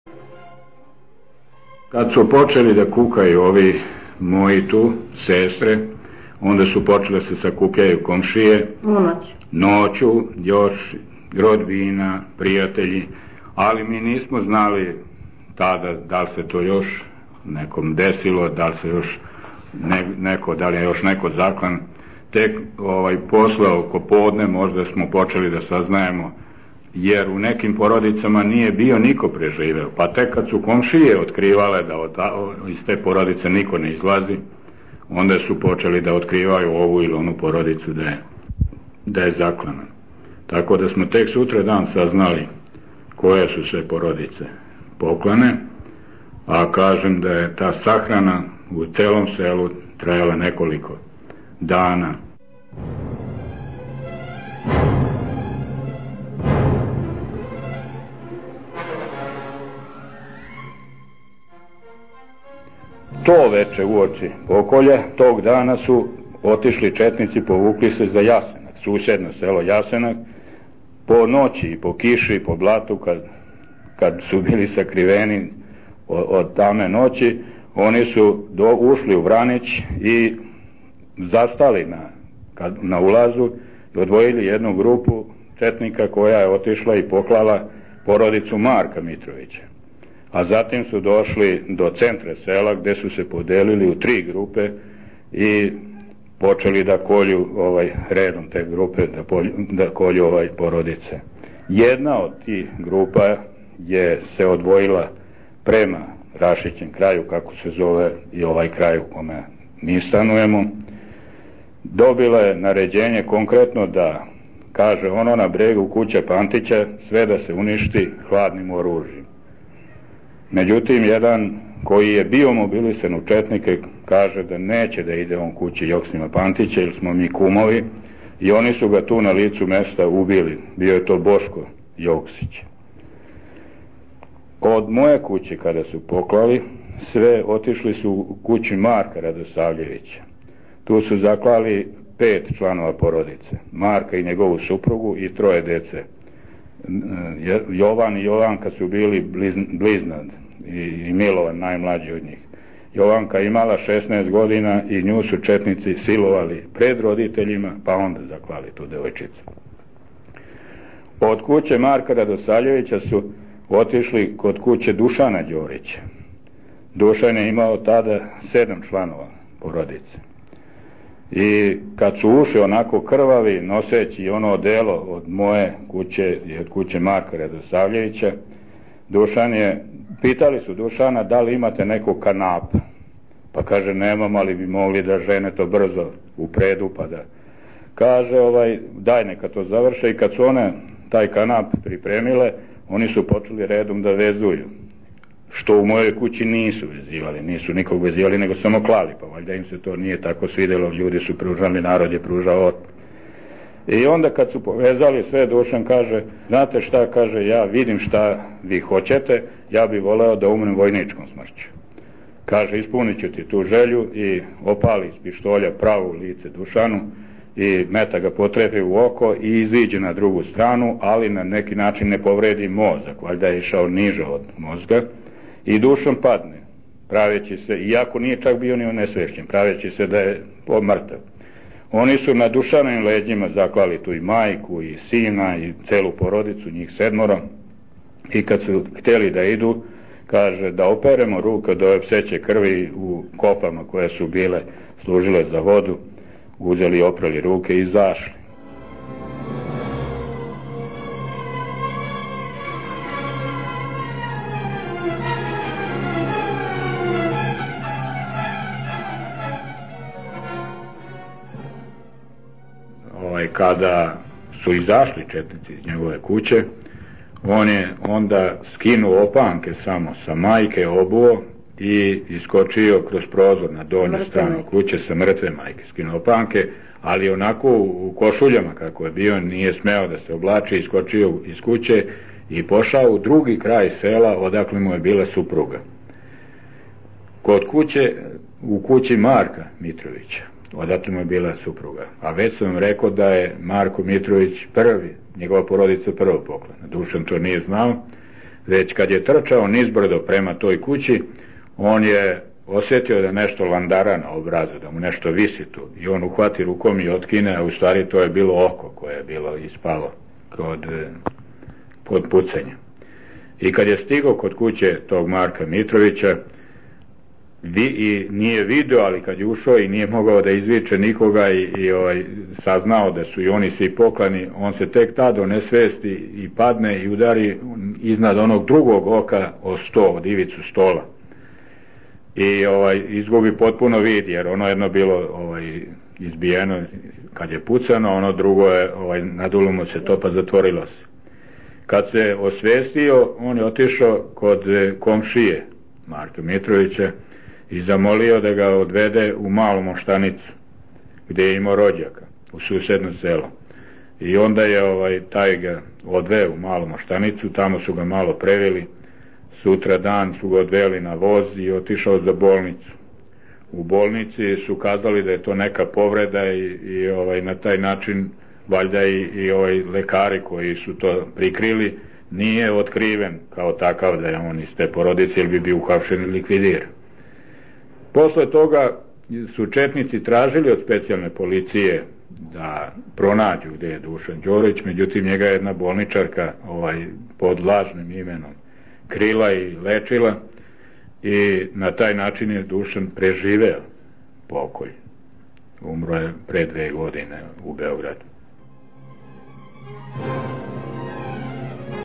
Kad su počeli da kukaju ovi moji tu sestre, onda su počele se sakupljaju komšije noću, još rodbina, prijatelji, ali mi nismo znali tada da li se to još nekom desilo, da li se još da li je još neko zaklan. Tek posle oko podne možda smo počeli da saznajemo, jer u nekim porodicama nije bio niko preživeo, pa tek kad su komšije otkrivale da iz te porodice niko ne izlazi, onda su počeli da otkrivaju ovu ili onu porodicu da je zaklana. Tako da smo tek sutra dan saznali koje su sve porodice poklane, a kažem da je ta sahrana u celom selu trajala nekoliko dana. To veče uoči pokolja, tog dana su otišli četnici, povukli se za Jasenak, susedno selo Jasenak, po noći i po kiši i po blatu, kad su bili sakriveni od tame noći, oni su ušli u Vranić i zastali na ulazu i odvojili jednu grupu četnika koja je otišla i poklala porodicu Marka Mitrovića. A zatim su došli do centra sela gde su se podelili u 3 grupe i počeli da kolju redom te grupe, da kolju porodice. Jedna od tih grupa je se odvojila prema Rašićem kraju, kako se zove i ovaj kraj u kome mi stanujemo. Dobila je naređenje konkretno da kaže ono na bregu kuća Pantića sve da se uništi hladnim oružjem. Međutim, jedan koji je bio mobilisan u četnike kaže da neće da ide on kući Joksima Pantića, jer smo mi kumovi, i oni su ga tu na licu mesta ubili. Bio je to Boško Joksić. Od moje kuće kada su poklali, sve otišli su u kući Marka Radosavljevića. Tu su zaklali 5 članova porodice, Marka i njegovu suprugu i 3 dece. Jovan i Jovanka su bili bliznad i Milovan najmlađi od njih. Jovanka imala 16 godina i nju su četnici silovali pred roditeljima, pa onda zaklali tu devojčicu. Od kuće Marka Radosavljevića su otišli kod kuće Dušana Đorića. Dušan je imao tada 7 članova porodice. I kad su ušli onako krvavi, noseći ono odelo od moje kuće i od kuće Marka Radosavljevića, pitali su Dušana da li imate nekog kanapa. Pa kaže nemam, ali bi mogli da žene to brzo upredu, pa da kaže daj neka to završe. I kad su one taj kanap pripremile, oni su počeli redom da vezuju, što u mojoj kući nisu vezivali, nisu nikog vezivali, nego samo klali, pa valjda im se to nije tako svidelo, ljudi su pružali, narod je pružao otpor. I onda kad su povezali sve, Dušan kaže, znate šta, kaže, ja vidim šta vi hoćete, ja bih voleo da umrem vojničkom smrću. Kaže, ispunit ću ti tu želju, i opali iz pištolja pravo lice Dušanu i meta ga potrefi u oko i iziđe na drugu stranu, ali na neki način ne povredi mozak, valjda je išao niže od mozga, i Dušan padne, praveći se, iako nije čak bio ni onesvešćen, praveći se da je mrtav. Oni su na Dušanovim leđima zaklali tu i majku i sina i celu porodicu, njih 7, i kad su htjeli da idu, kaže da operemo ruke od ove pseće krvi u kopama koje su bile služile za vodu, uzeli i oprali ruke i izašli. Kada su izašli četnici iz njegove kuće, on je onda skinuo opanke samo sa majke, obuo i iskočio kroz prozor na donju stranu kuće sa mrtve majke. Skinuo opanke, ali onako u košuljama kako je bio, nije smeo da se oblači, iskočio iz kuće i pošao u drugi kraj sela odakle mu je bila supruga. Kod kuće, u kući Marka Mitrovića, odatle mu je bila supruga. A već sam vam rekao da je Marko Mitrović prvi, njegova porodica prvo poklana. Dušan to nije znao, već kad je trčao nizbrdo prema toj kući, on je osjetio da nešto landara na obrazu, da mu nešto visi tu, i on uhvati rukom i otkine, a u stvari to je bilo oko koje je bilo ispalo kod pucanja. I kad je stigao kod kuće tog Marka Mitrovića, i nije video, ali kad je ušao i nije mogao da izviče nikoga i saznao da su i oni svi poklani, on se tek tad onesvesti i padne i udari iznad onog drugog oka od ivicu stola. I izgubi potpuno vid, jer ono jedno bilo izbijeno kad je pucano, ono drugo je nadulo mu se to, pa zatvorilo se. Kad se osvestio, on je otišao kod komšije Marka Mitrovića i zamolio da ga odvede u Malu Moštanicu, gdje je imao rođaka, u susedno selo. I onda je taj ga odveo u Malu Moštanicu, tamo su ga malo preveli, sutra dan su ga odveli na voz i otišao za bolnicu. U bolnici su kazali da je to neka povreda i na taj način valjda i lekari koji su to prikrili, nije otkriven kao takav da je on iz te porodice, ili bi bio uhapšen i likvidiran. Posle toga su četnici tražili od specijalne policije da pronađu gdje je Dušan Đorović, međutim njega je jedna bolničarka pod lažnim imenom krila i lečila, i na taj način je Dušan preživeo pokolj. Umro je pre 2 godine u Beogradu.